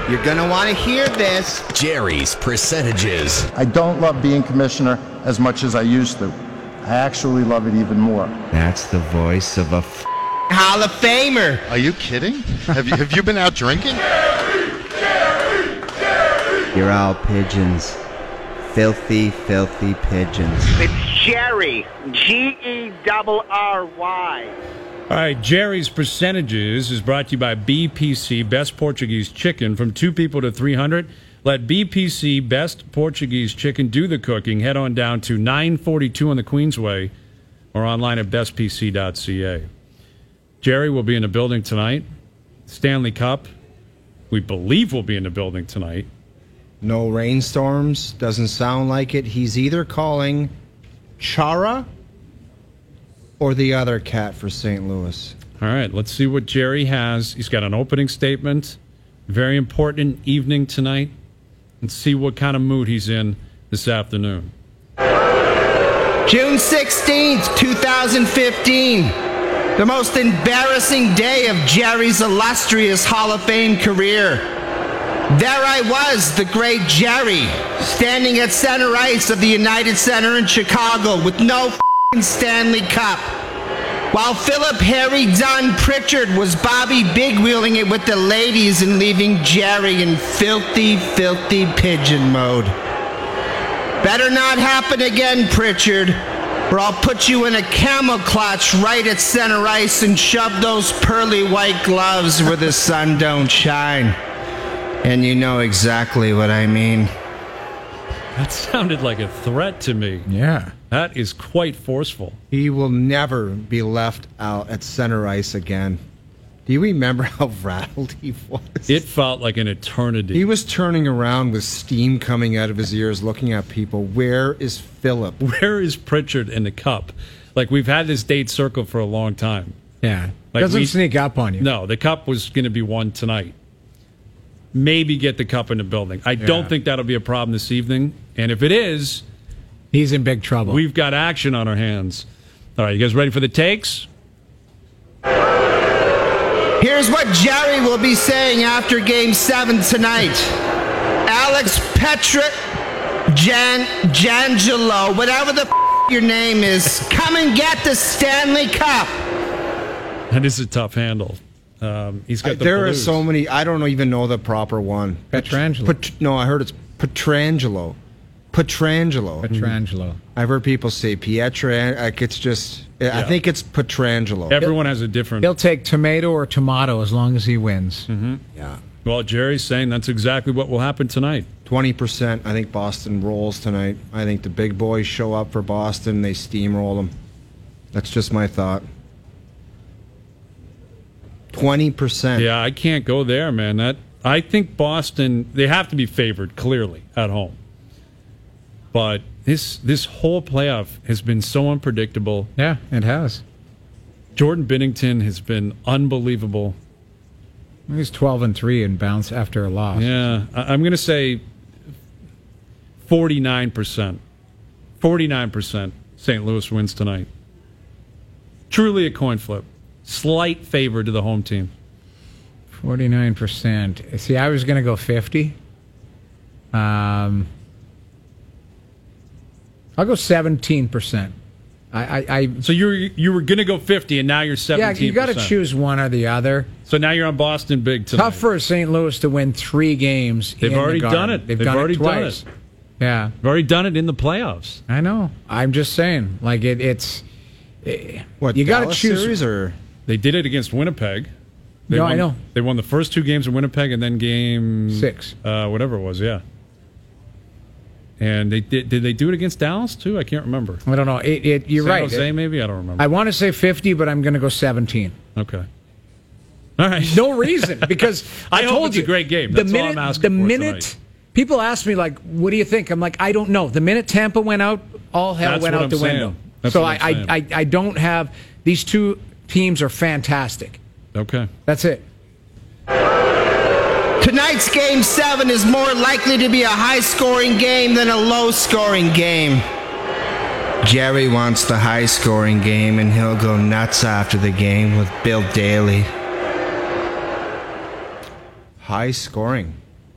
You're going to want to hear this. Jerry's percentages. I don't love being commissioner as much as I used to. I actually love it even more. That's the voice of a Hall of Famer. Are you kidding? Have you been out drinking? You're all pigeons. Filthy, filthy pigeons. It's Jerry. Gerry. All right, Jerry's Percentages is brought to you by BPC, Best Portuguese Chicken. From 2 people to 300, let BPC, Best Portuguese Chicken, do the cooking. Head on down to 942 on the Queensway or online at bestpc.ca. Jerry will be in the building tonight. Stanley Cup, we believe, will be in the building tonight. No rainstorms. Doesn't sound like it. He's either calling Chara or the other cat for St. Louis. All right, let's see what Jerry has. He's got an opening statement. Very important evening tonight. Let's see what kind of mood he's in this afternoon. June 16th, 2015. The most embarrassing day of Jerry's illustrious Hall of Fame career. There I was, the great Jerry, standing at center ice of the United Center in Chicago with no Stanley Cup, while Philip Harry Dunn Pritchard was Bobby big-wheeling it with the ladies and leaving Jerry in filthy, filthy pigeon mode. Better not happen again, Pritchard, or I'll put you in a camel clutch right at center ice and shove those pearly white gloves where the sun don't shine. And you know exactly what I mean. That sounded like a threat to me. Yeah. That is quite forceful. He will never be left out at center ice again. Do you remember how rattled he was? It felt like an eternity. He was turning around with steam coming out of his ears, looking at people. Where is Philip? Where is Pritchard in the cup? Like, we've had this date circled for a long time. Yeah. Like Doesn't sneak up on you. No, the cup was going to be won tonight. Maybe get the cup in the building. I don't think that'll be a problem this evening. And if it is, he's in big trouble. We've got action on our hands. All right, you guys ready for the takes? Here's what Jerry will be saying after Game 7 tonight. Alex Jangelo, whatever the your name is, come and get the Stanley Cup. That is a tough handle. He's got the There blues. are so many. I don't even know the proper one. Pietrangelo. No, I heard it's Pietrangelo. Pietrangelo. I've heard people say Pietra. Like it's just. I think it's Pietrangelo. Everyone has a different. He'll take tomato or tomato as long as he wins. Mm-hmm. Yeah. Well, Jerry's saying that's exactly what will happen tonight. 20%. I think Boston rolls tonight. I think the big boys show up for Boston. They steamroll them. That's just my thought. 20%. Yeah, I can't go there, man. I think Boston, they have to be favored clearly at home. But this whole playoff has been so unpredictable. Yeah, it has. Jordan Binnington has been unbelievable. He's 12-3 and bounce after a loss. Yeah, I'm going to say 49%. 49% St. Louis wins tonight. Truly a coin flip. Slight favor to the home team. 49%. See, I was going to go 50. I'll go 17%. So you were going to go 50, and now you're 17%. Yeah, you got to choose one or the other. So now you're on Boston big tonight. Tough for St. Louis to win 3 games. They've already done it. They've already done it. Yeah, they've already done it in the playoffs. I know. I'm just saying, like it's. What you got to Dallas choose? Series or they did it against Winnipeg. I know. They won the first 2 games in Winnipeg, and then game 6, whatever it was. Yeah. And they did they do it against Dallas too? I can't remember. I don't know. You're San right. Jose, maybe? I don't remember. I want to say 50, but I'm going to go 17. Okay. All right. No reason, because I hope told it's you a great game. That's all I'm asking for tonight. People ask me, like, what do you think? I'm like, I don't know. The minute Tampa went out, all hell went out the window. So I don't have... These 2 teams are fantastic. Okay. That's it. Tonight's Game 7 is more likely to be a high-scoring game than a low-scoring game. Jerry wants the high-scoring game, and he'll go nuts after the game with Bill Daly. high scoring?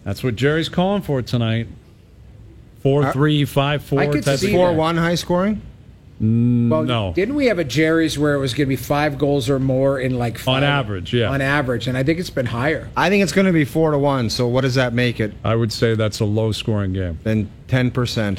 That's what Jerry's calling for tonight. 4-3, 5-4. I could see 4-1 high scoring? Well, no. Didn't we have a Jerry's where it was going to be 5 goals or more in like 5? On average, yeah. On average, and I think it's been higher. I think it's going to be 4-1. So what does that make it? I would say that's a low-scoring game. Then 10%.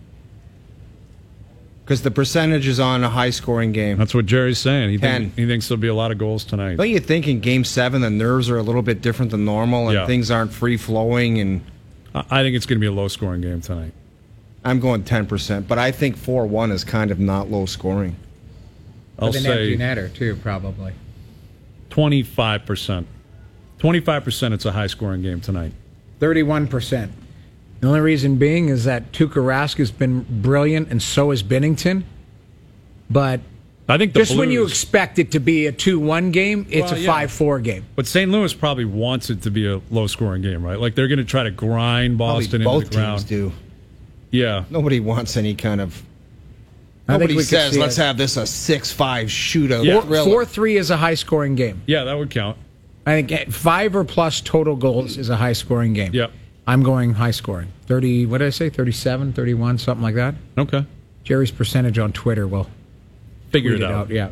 Because the percentage is on a high-scoring game. That's what Jerry's saying. He 10. thinks there'll be a lot of goals tonight. Don't you think in Game 7 the nerves are a little bit different than normal and things aren't free-flowing? And I think it's going to be a low-scoring game tonight. I'm going 10%, but I think 4-1 is kind of not low-scoring. I'll With an say empty netter, too, probably. 25%. 25% it's a high-scoring game tonight. 31%. The only reason being is that Tuukka Rask has been brilliant, and so has Binnington. But I think just when you expect it to be a 2-1 game, it's a yeah. 5-4 game. But St. Louis probably wants it to be a low-scoring game, right? Like they're going to try to grind Boston into both the ground. teams do. Yeah. Nobody wants any kind of. I think Nobody we could says, see let's it. have this a 6-5 shootout. Yeah. thriller." 4-3 is a high-scoring game. Yeah, that would count. I think 5 or plus total goals is a high-scoring game. Yep. I'm going high-scoring. 30, what did I say, 37, 31, something like that? Okay. Jerry's percentage on Twitter will Figure tweet it out. Yeah.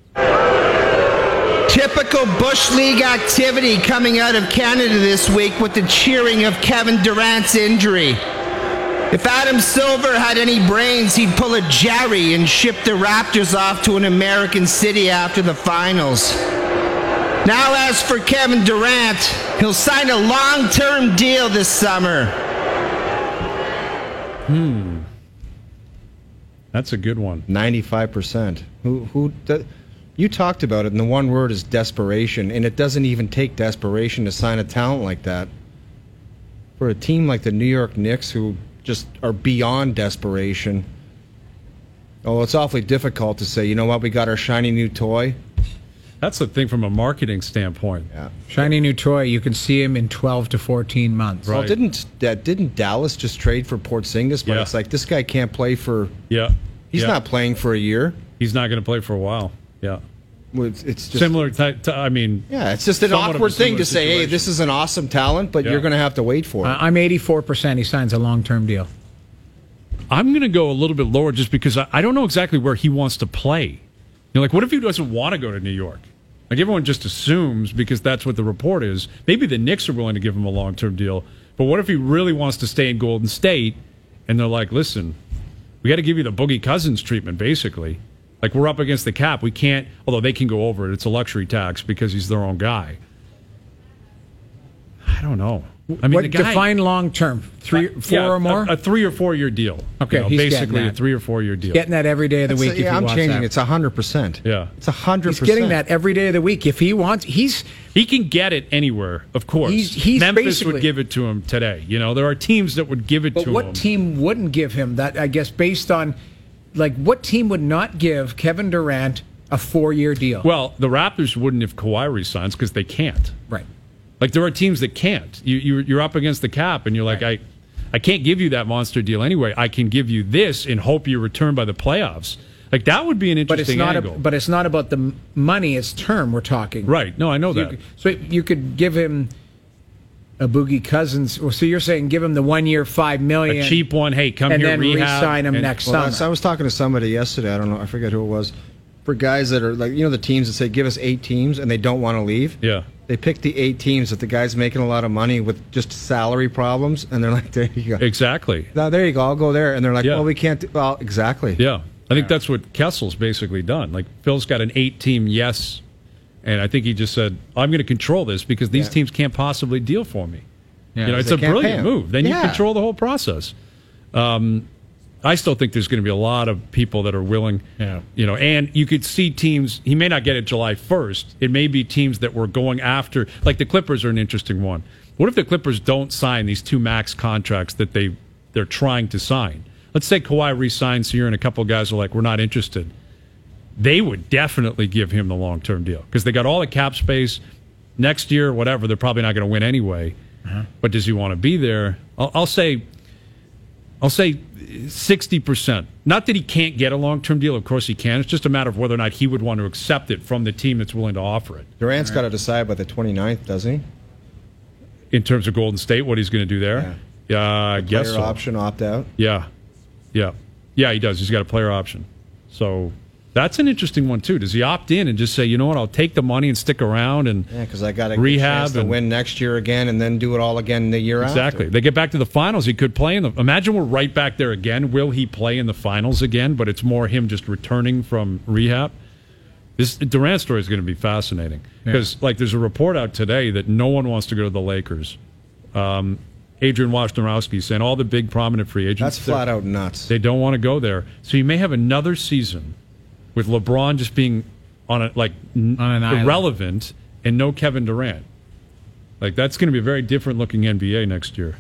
Typical Bush League activity coming out of Canada this week with the cheering of Kevin Durant's injury. If Adam Silver had any brains, he'd pull a Jerry and ship the Raptors off to an American city after the finals. Now, as for Kevin Durant, he'll sign a long-term deal this summer. That's a good one. 95%. You talked about it, and the one word is desperation, and it doesn't even take desperation to sign a talent like that. For a team like the New York Knicks, who just are beyond desperation, it's awfully difficult to say, you know what, we got our shiny new toy. That's the thing from a marketing standpoint. Yeah. Shiny new toy, you can see him in 12 to 14 months. Right. Well, didn't Dallas just trade for Porzingis? But Yeah. it's like, this guy can't play for... Yeah. He's Yeah. not playing for a year. He's not going to play for a while. Yeah. It's just... Similar I mean... Yeah, it's just an somewhat of a awkward thing similar to say, hey, situation. this is an awesome talent, but Yeah. you're going to have to wait for it. I'm 84% he signs a long-term deal. I'm going to go a little bit lower just because I don't know exactly where he wants to play. You know, like, what if he doesn't want to go to New York? Like, everyone just assumes, because that's what the report is, maybe the Knicks are willing to give him a long-term deal. But what if he really wants to stay in Golden State, and they're like, listen, we got to give you the Boogie Cousins treatment, basically. Like, we're up against the cap. We can't, although they can go over it. It's a luxury tax because he's their own guy. I don't know. I mean, What the guy, define long-term? 3, 4 or more? A 3 or 4 year deal. Okay, he's basically getting a that. 3 or 4 year deal. Getting that every day of the week if he I'm wants changing that. it. It's 100%. Yeah. It's 100%. He's getting that every day of the week. If he wants, He can get it anywhere, of course. He's Memphis basically- would give it to him today. You know, there are teams that would give it But to what him. team wouldn't give him that, I guess, based on, like, what team would not give Kevin Durant a 4-year deal? Well, the Raptors wouldn't if Kawhi resigns because they can't. Right. Like, there are teams that can't. You're up against the cap, and you're like, Right. I can't give you that monster deal anyway. I can give you this and hope you return by the playoffs. Like, that would be an But interesting angle. but it's not about the money, it's term we're talking. Right. No, I know that. So you could give him a Boogie Cousins. Well, so you're saying give him the 1 year, $5 million, A cheap one. Hey, come and here, then rehab. re-sign him and- next Well, summer. I was talking to somebody yesterday. I don't know. I forget who it was. For guys that are like, the teams that say, give us 8 teams, and they don't want to leave. Yeah. They pick the 8 teams that the guy's making a lot of money with just salary problems, and they're like, there you go. Exactly. Now, there you go. I'll go there. And they're like, Yeah. well, we can't do... Well, exactly. Yeah. I think that's what Kessel's basically done. Like, Phil's got an 8-team yes, and I think he just said, I'm going to control this because these teams can't possibly deal for me. Yeah, it's they a can't pay brilliant him. move. Then Yeah. you control the whole process. I still think there's going to be a lot of people that are willing, and you could see teams, he may not get it July 1st. It may be teams that were going after, like the Clippers are an interesting one. What if the Clippers don't sign these 2 max contracts that they're trying to sign? Let's say Kawhi re-signs here and a couple of guys are like, we're not interested. They would definitely give him the long-term deal because they got all the cap space. Next year, whatever, they're probably not going to win anyway. But does he want to be there? I'll say 60%. Not that he can't get a long-term deal. Of course he can. It's just a matter of whether or not he would want to accept it from the team that's willing to offer it. Durant's got to decide by the 29th, doesn't he? In terms of Golden State, what he's going to do there? Yeah, I guess Player so. option opt out. Yeah. He does. He's got a player option. So that's an interesting one too. Does he opt in and just say, you know what, I'll take the money and stick around and because I got a rehab chance to win next year again and then do it all again the year after. Exactly. They get back to the finals. He could play in the. Imagine we're right back there again. Will he play in the finals again? But it's more him just returning from rehab. This Durant story is going to be fascinating because, there's a report out today that no one wants to go to the Lakers. Adrian Wojnarowski saying all the big prominent free agents. That's flat out nuts. They don't want to go there. So you may have another season with LeBron just being on an irrelevant and no Kevin Durant. That's going to be a very different looking NBA next year.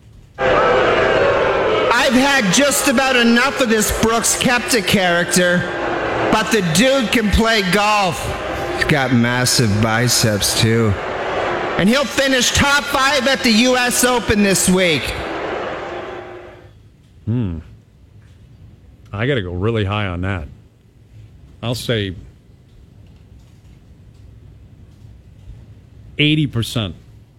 I've had just about enough of this Brooks Koepka character, but the dude can play golf. He's got massive biceps too. And he'll finish top 5 at the U.S. Open this week. I got to go really high on that. I'll say 80%.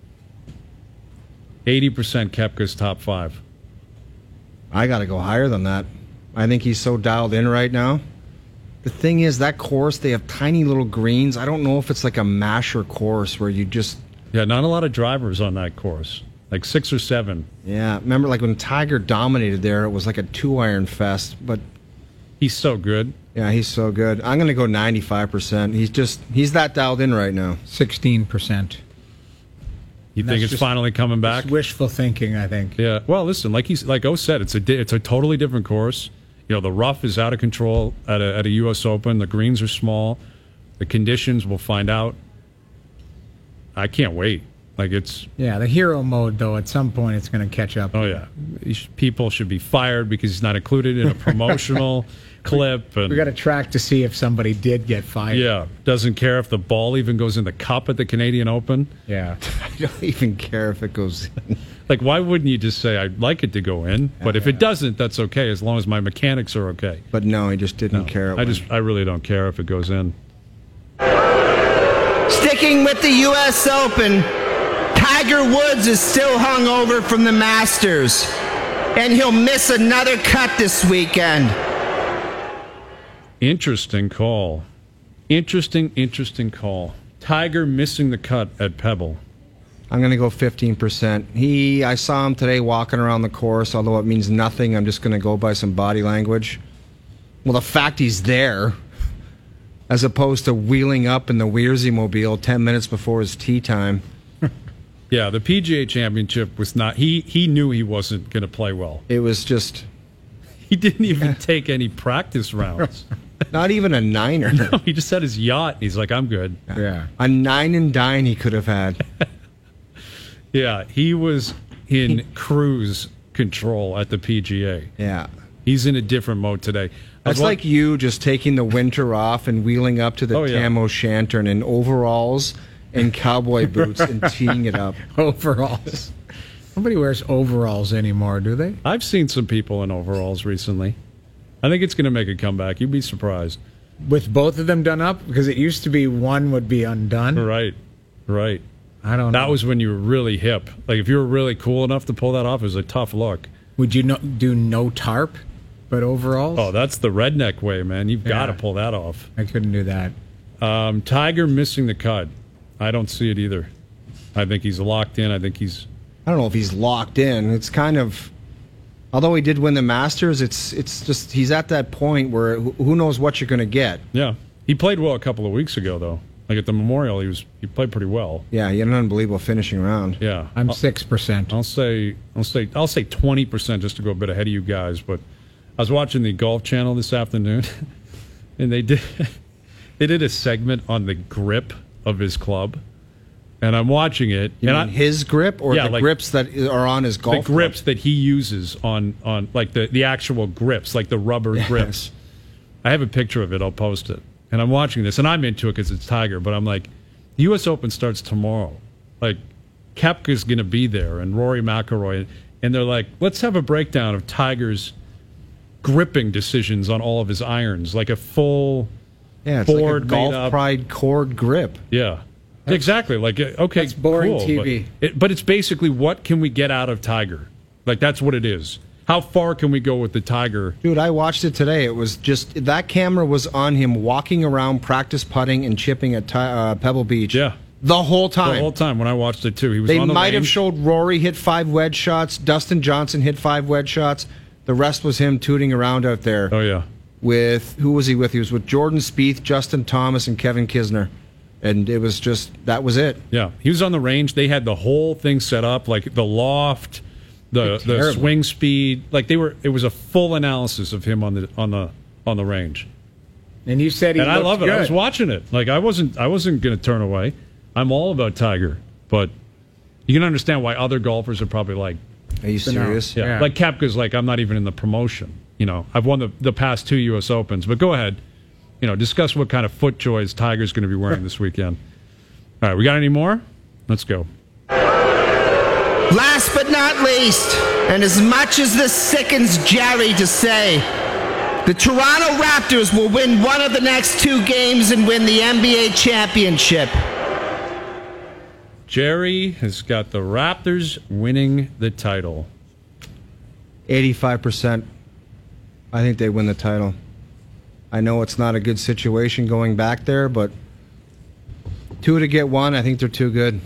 80% Koepka's top 5. I got to go higher than that. I think he's so dialed in right now. The thing is, that course, they have tiny little greens. I don't know if it's like a masher course where you just... Yeah, not a lot of drivers on that course. 6 or 7. Yeah, remember when Tiger dominated there, it was like a 2-iron fest, but... He's so good. Yeah, he's so good. I'm going to go 95%. He's that dialed in right now. 16%. You think it's finally coming back? Wishful thinking, I think. Yeah. Well, listen, like O said, it's a totally different course. The rough is out of control at a U.S. Open. The greens are small. The conditions, we'll find out. I can't wait. The hero mode, though, at some point it's going to catch up. Oh, yeah. People should be fired because he's not included in a promotional clip. And we got to track to see if somebody did get fired. Yeah. Doesn't care if the ball even goes in the cup at the Canadian Open. Yeah. I don't even care if it goes in. Why wouldn't you just say, I'd like it to go in? But if it doesn't, that's okay, as long as my mechanics are okay. But no, he just didn't care. I really don't care if it goes in. Sticking with the U.S. Open, Tiger Woods is still hungover from the Masters, and he'll miss another cut this weekend. Interesting call. Interesting call. Tiger missing the cut at Pebble. I'm going to go 15%. I saw him today walking around the course, although it means nothing. I'm just going to go by some body language. Well, the fact he's there, as opposed to wheeling up in the Weersy-mobile 10 minutes before his tee time. Yeah, the PGA Championship was not... He knew he wasn't going to play well. It was just... He didn't even take any practice rounds. Not even a niner. No, he just had his yacht. He's like, I'm good. Yeah. A 9 and dine he could have had. Yeah, he was in cruise control at the PGA. Yeah. He's in a different mode today. That's like you just taking the winter off and wheeling up to the Tam O'Shanter in overalls and cowboy boots and teeing it up. Overalls. Nobody wears overalls anymore, do they? I've seen some people in overalls recently. I think it's going to make a comeback. You'd be surprised. With both of them done up? Because it used to be one would be undone. Right. I don't know. That was when you were really hip. If you were really cool enough to pull that off, it was a tough look. Would you do no tarp, but overalls? Oh, that's the redneck way, man. You've got to pull that off. I couldn't do that. Tiger missing the cut. I don't see it either. I think he's locked in. I don't know if he's locked in. It's kind of... Although he did win the Masters, it's just he's at that point where who knows what you're going to get. Yeah. He played well a couple of weeks ago, though. At the Memorial, he played pretty well. Yeah, he had an unbelievable finishing round. Yeah, I'm 6%. I'll say 20% just to go a bit ahead of you guys. But I was watching the Golf Channel this afternoon, and they did a segment on the grip of his club, and I'm watching it. You mean his grip or the grips that are on his golf? The grips that he uses on the actual grips, like the rubber grips. I have a picture of it. I'll post it. And I'm watching this, and I'm into it because it's Tiger, but I'm like, the U.S. Open starts tomorrow. Koepka's going to be there, and Rory McIlroy, and they're like, let's have a breakdown of Tiger's gripping decisions on all of his irons, like a full it's board like a Golf Pride cord grip. Yeah. Exactly. Like, okay, That's boring cool, TV. But it's basically, what can we get out of Tiger? Like, that's what it is. How far can we go with the Tiger? Dude, I watched it today. It was just that camera was on him walking around, practice putting and chipping at Pebble Beach. Yeah. The whole time. The whole time when I watched it, too. He was They on the might have range. showed Rory hit 5 wedge shots. Dustin Johnson hit 5 wedge shots. The rest was him tooting around out there. Oh, yeah. With, who was he with? He was with Jordan Spieth, Justin Thomas, and Kevin Kisner. And it was just, that was it. Yeah. He was on the range. They had the whole thing set up, like the loft, the swing speed. Like, it was a full analysis of him on the range. And you said he and I love it. Good. I was watching it. Like, I wasn't going to turn away. I'm all about Tiger, but you can understand why other golfers are probably like, are you serious? Yeah. Like Koepka's like, I'm not even in the promotion. You know, I've won the past 2 U.S. Opens. But go ahead. You know, discuss what kind of foot joys Tiger's going to be wearing this weekend. All right, we got any more? Let's go. Last but not least, and as much as this sickens Jerry to say, the Toronto Raptors will win one of the next 2 games and win the NBA championship. Jerry has got the Raptors winning the title. 85%. I think they win the title. I know it's not a good situation going back there, but 2 to get 1, I think they're too good.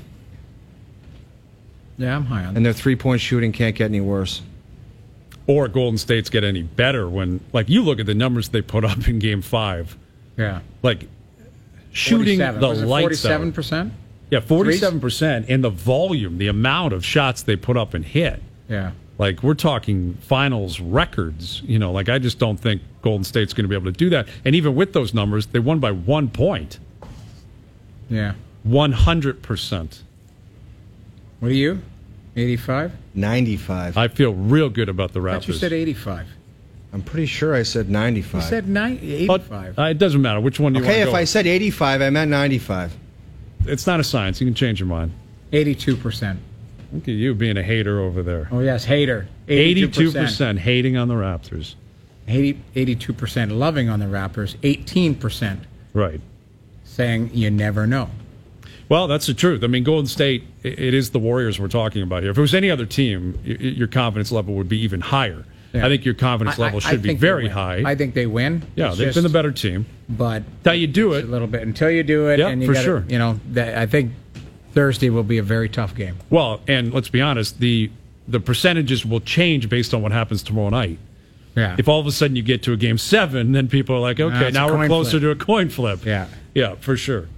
Yeah, I'm high on And their 3-point shooting can't get any worse. Or Golden State's get any better when, like, you look at the numbers they put up in Game 5. Yeah. Like, shooting 47. the Was it lights 47%? out. Yeah, 47%. And the volume, the amount of shots they put up and hit. Yeah. Like, we're talking finals records. You know, like, I just don't think Golden State's going to be able to do that. And even with those numbers, they won by 1 point. Yeah. 100%. What are you? 85? 95. I feel real good about the I Raptors. thought you said 85. I'm pretty sure I said 95. You said 85. But, it doesn't matter. Which one do you Okay, want to if go I with? said 85, I meant 95. It's not a science. You can change your mind. 82%. Look at you being a hater over there. Oh, yes, hater. 82% hating on the Raptors. 82% loving on the Raptors. 18% Right. saying you never know. Well, that's the truth. I mean, Golden State, it is the Warriors we're talking about here. If it was any other team, your confidence level would be even higher. Yeah. I think your confidence level should be very high. I think they win. Yeah, they've been the better team. But how you do it a little bit until you do it. Yeah, and you for gotta, sure. You know, I think Thursday will be a very tough game. Well, and let's be honest, the percentages will change based on what happens tomorrow night. Yeah. If all of a sudden you get to a Game 7, then people are like, okay, it's now a we're coin closer flip. to a coin flip. Yeah. Yeah, for sure.